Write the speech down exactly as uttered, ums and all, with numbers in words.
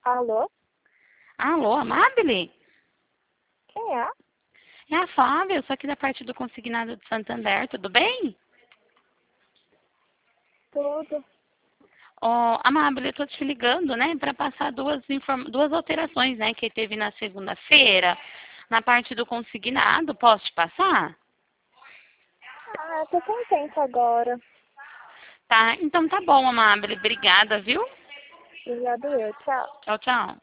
Alô? Alô, Amabile? Quem é? É a Flávia, eu sou aqui da parte do Consignado de Santander, tudo bem? Tudo. Ó, Amabile, eu tô te ligando, né, para passar duas, inform... duas alterações, né, que teve na segunda-feira, na parte do consignado, posso te passar? Ah, eu tô com tempo agora. Tá, então tá bom, Amabile, obrigada, viu? Obrigado eu. Tchau. Tchau, tchau.